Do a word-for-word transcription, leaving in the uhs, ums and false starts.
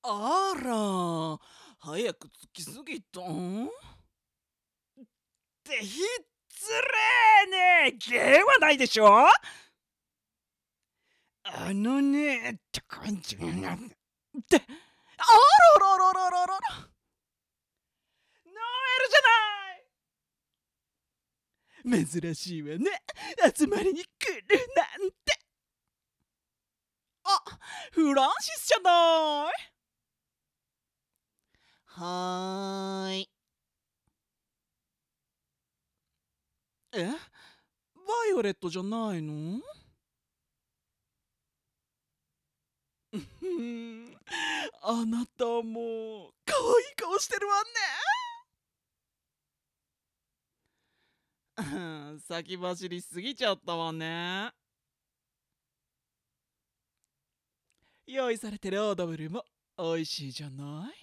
あら、早く着きすぎたんって失礼ね。芸はないでしょ。あのねって感じがなって、あららららららら、ノエルじゃない。珍しいわね、集まりに来るなんて。あ、フランシスじゃない。はーい。え、バイオレットじゃないの？ふん、あなたも可愛い顔してるわね。先走りすぎちゃったわね。用意されてるオードブルも美味しいじゃない。